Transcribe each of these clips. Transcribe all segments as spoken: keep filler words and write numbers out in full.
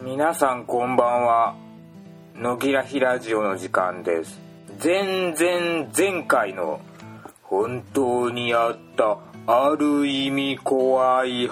皆さんこんばんは。野木らひラジオの時間です。前々前回の本当にあったある意味怖い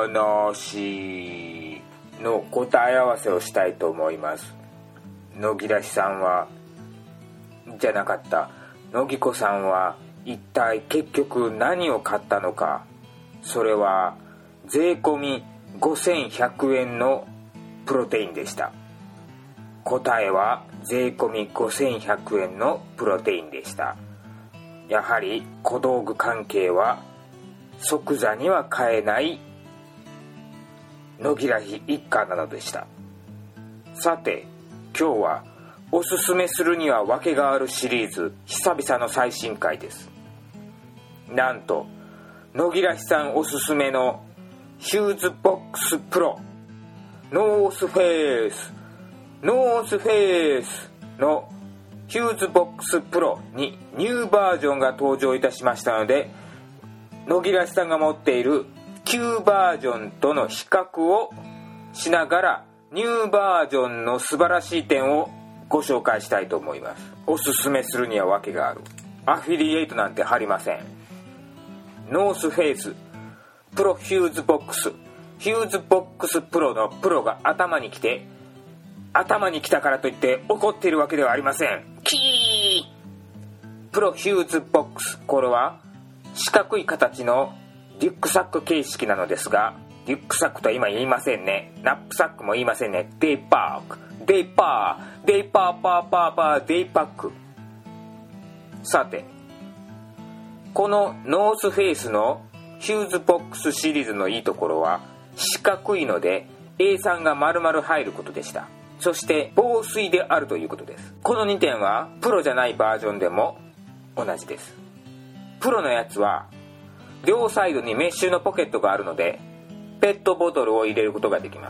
話の答え合わせをしたいと思います。野木らひさんはじゃなかった野木子さんは一体結局何を買ったのか。それは税込みごせんひゃくえんのプロテインでした。答えは税込みごせんひゃくえんのプロテインでした。やはり小道具関係は即座には買えない野木らひ一家なのでした。さて今日はおすすめするには訳があるシリーズ久々の最新回です。なんと野木らひさんおすすめのヒューズボックスプロノースフェイスノースフェイスのヒューズボックスプロにニューバージョンが登場いたしましたので、野木らひさんが持っている旧バージョンとの比較をしながらニューバージョンの素晴らしい点をご紹介したいと思います。おすすめするには訳がある。アフィリエイトなんて貼りません。ノースフェイスプロヒューズボックスヒューズボックスプロのプロが頭に来て、頭に来たからといって怒っているわけではありません。キープロヒューズボックス、これは四角い形のリュックサック形式なのですが、リュックサックとは今言いませんね。ナップサックも言いませんね。デイパークデイパーデイパーパーパーパーデイパック。さてこのノースフェイスのヒューズボックスシリーズのいいところは四角いので エースリー が丸々入ることでした。そして防水であるということです。このにてんはプロじゃないバージョンでも同じです。プロのやつは両サイドにメッシュのポケットがあるのでペットボトルを入れることができます。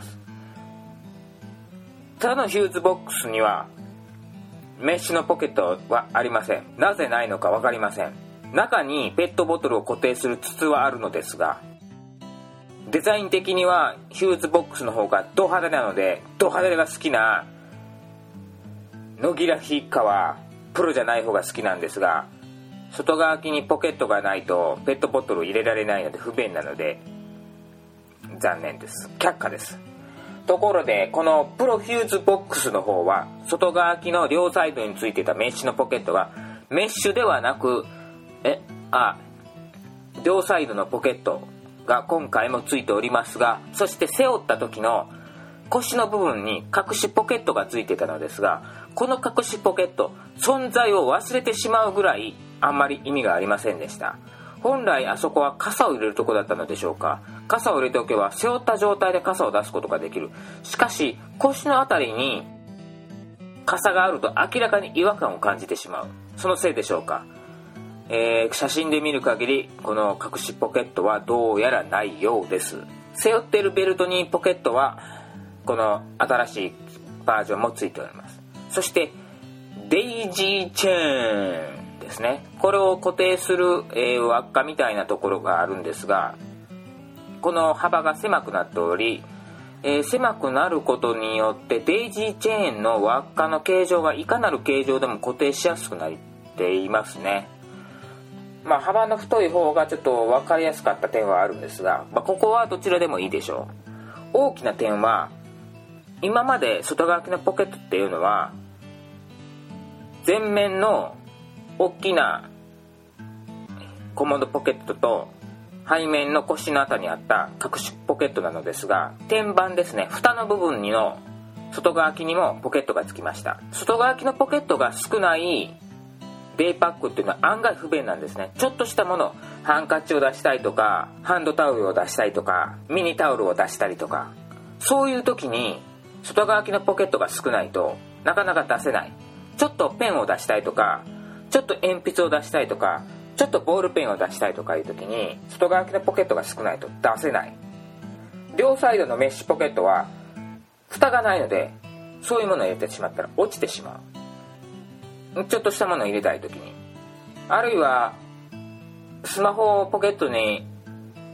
ただのヒューズボックスにはメッシュのポケットはありません。なぜないのか分かりません。中にペットボトルを固定する筒はあるのですが、デザイン的にはヒューズボックスの方がド派手なので、ド派手が好きな野木らひ一家はプロじゃない方が好きなんですが、外側にポケットがないとペットボトルを入れられないので不便なので残念です。却下です。ところでこのプロヒューズボックスの方は外側の両サイドについていたメッシュのポケットがメッシュではなくえあ両サイドのポケットが今回もついておりますが、そして背負った時の腰の部分に隠しポケットがついていたのですが、この隠しポケット存在を忘れてしまうぐらいあんまり意味がありませんでした。本来あそこは傘を入れるとこだったのでしょうか。傘を入れておけば背負った状態で傘を出すことができる。しかし腰のあたりに傘があると明らかに違和感を感じてしまう。そのせいでしょうか。えー、写真で見る限りこの隠しポケットはどうやらないようです。背負っているベルトにポケットはこの新しいバージョンもついております。そしてデイジーチェーンですね。これを固定する、えー、輪っかみたいなところがあるんですが、この幅が狭くなっており、えー、狭くなることによってデイジーチェーンの輪っかの形状がいかなる形状でも固定しやすくなっていますね。まあ、幅の太い方がちょっと分かりやすかった点はあるんですが、まあ、ここはどちらでもいいでしょう。大きな点は今まで外側のポケットっていうのは前面の大きなコモドポケットと背面の腰のあたりにあった隠しポケットなのですが、天板ですね、蓋の部分にの外側にもポケットがつきました。外側のポケットが少ないデイパックっていうのは案外不便なんですね。ちょっとしたもの、ハンカチを出したいとかハンドタオルを出したいとかミニタオルを出したりとか、そういう時に外側のポケットが少ないとなかなか出せない。ちょっとペンを出したいとか、ちょっと鉛筆を出したいとか、ちょっとボールペンを出したいとかいう時に外側のポケットが少ないと出せない。両サイドのメッシュポケットは蓋がないので、そういうものを入れてしまったら落ちてしまう。ちょっとしたものを入れたい時に、あるいはスマホをポケットに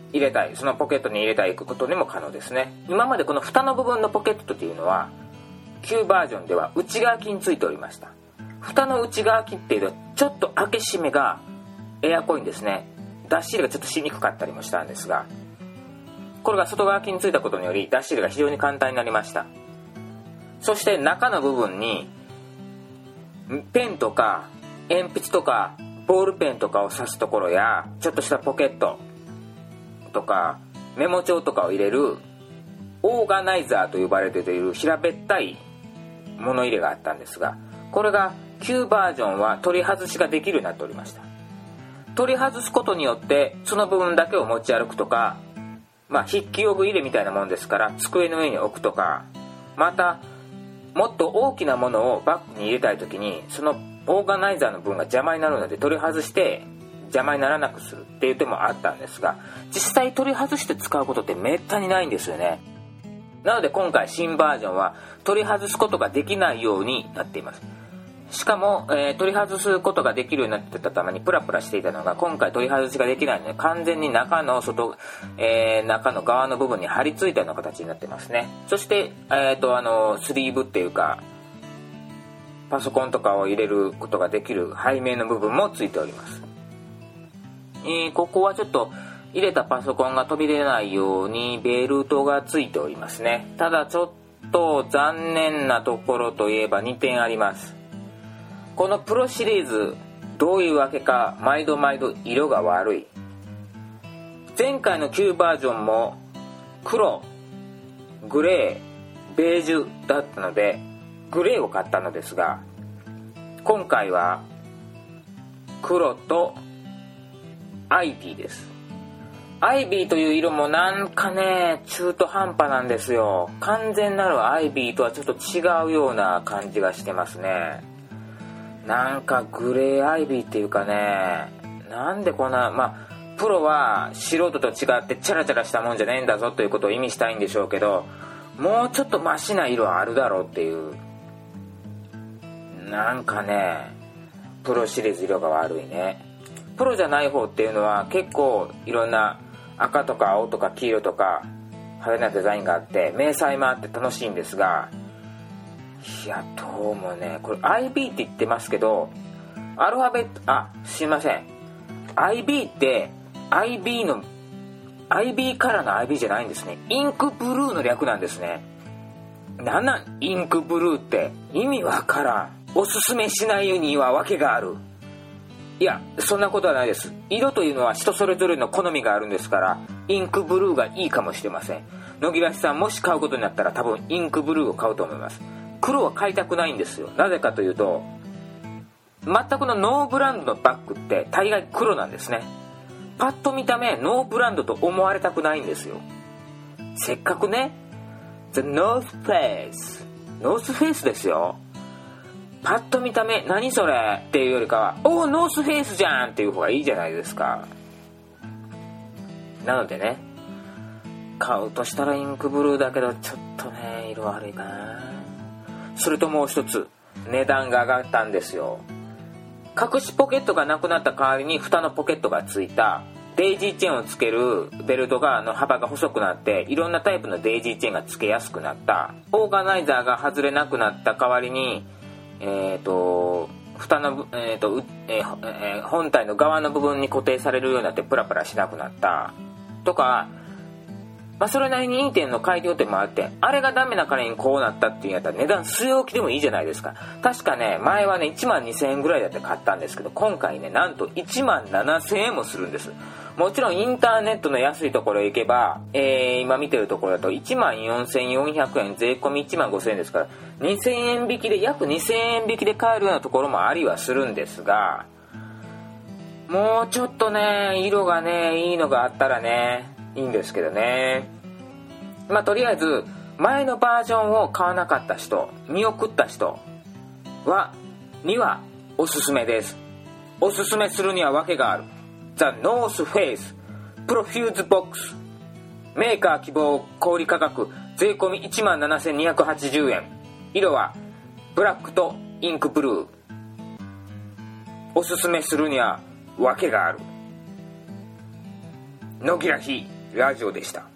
入れたい、そのポケットに入れたいことにも可能ですね。今までこの蓋の部分のポケットというのは旧バージョンでは内側機についておりました。蓋の内側機っていうのはちょっと開け閉めがエアコインですね、出し入れがちょっとしにくかったりもしたんですが、これが外側機についたことにより出し入れが非常に簡単になりました。そして中の部分にペンとか鉛筆とかボールペンとかを挿すところや、ちょっとしたポケットとかメモ帳とかを入れるオーガナイザーと呼ばれている平べったい物入れがあったんですが、これが旧バージョンは取り外しができるようになっておりました。取り外すことによってその部分だけを持ち歩くとか、まあ筆記用具入れみたいなもんですから机の上に置くとか、またもっと大きなものをバッグに入れたいときにそのオーガナイザーの部分が邪魔になるので取り外して邪魔にならなくするっていう手もあったんですが、実際取り外して使うことってめったにないんですよね。なので今回新バージョンは取り外すことができないようになっています。しかも、えー、取り外すことができるようになってたためにプラプラしていたのが、今回取り外しができないので完全に中の外、えー、中の側の部分に貼り付いたような形になってますね。そして、えーと、あのスリーブっていうかパソコンとかを入れることができる背面の部分もついております。えー、ここはちょっと入れたパソコンが飛び出ないようにベルトがついておりますね。ただちょっと残念なところといえばにてんあります。このプロシリーズどういうわけか毎度毎度色が悪い。前回の旧バージョンも黒、グレー、ベージュだったのでグレーを買ったのですが、今回は黒とアイビーです。アイビーという色もなんかね中途半端なんですよ。完全なるアイビーとはちょっと違うような感じがしてますね。なんかグレーアイビーっていうかね、なんでこんな、まあプロは素人と違ってチャラチャラしたもんじゃねえんだぞということを意味したいんでしょうけど、もうちょっとマシな色あるだろうっていう、なんかねプロシリーズ色が悪いね。プロじゃない方っていうのは結構いろんな赤とか青とか黄色とか派手なデザインがあって迷彩もあって楽しいんですが、いやどうもね、これ アイビー って言ってますけどアルファベット、あすいません アイビー って アイビー の アイビー カラーの アイビー じゃないんですね。インクブルーの略なんですね。なんなんインクブルーって意味わからん。おすすめしないには訳がある。いやそんなことはないです。色というのは人それぞれの好みがあるんですから、インクブルーがいいかもしれません。野木らしさんもし買うことになったら多分インクブルーを買うと思います。黒は買いたくないんですよ。なぜかというと全くのノーブランドのバッグって大概黒なんですね。パッと見た目ノーブランドと思われたくないんですよ。せっかくね The North Face ノースフェイスですよ。パッと見た目何それっていうよりかはおーノースフェイスじゃんっていう方がいいじゃないですか。なのでね買うとしたらインクブルーだけどちょっとね色悪いかな。それともう一つ値段が上がったんですよ。隠しポケットがなくなった代わりに蓋のポケットがついたデイジーチェーンをつけるベルトがの幅が細くなっていろんなタイプのデイジーチェーンがつけやすくなった。オーガナイザーが外れなくなった代わりにえーと蓋の、えーとえーえー、本体の側の部分に固定されるようになってプラプラしなくなったとか、まあ、それなりにいい点の改良点もあって、あれがダメな彼にこうなったっていうんやったら値段据え置きでもいいじゃないですか。確かね前はねいちまんにせんえんぐらいだって買ったんですけど、今回ねなんといちまんななせんえんもするんです。もちろんインターネットの安いところへ行けば、えー、今見てるところだといちまんよんせんよんひゃくえん税込みいちまんごせんえんですからにせんえん引きで約にせんえん引きで買えるようなところもありはするんですが、もうちょっとね色がねいいのがあったらねいいんですけどね。まあとりあえず前のバージョンを買わなかった人、見送った人はにはおすすめです。おすすめするには訳がある。 The North Face Profuse Box メーカー希望小売価格税込みいちまんななせんにひゃくはちじゅうえん、色はブラックとインクブルー。おすすめするには訳がある。野木らひラジオでした。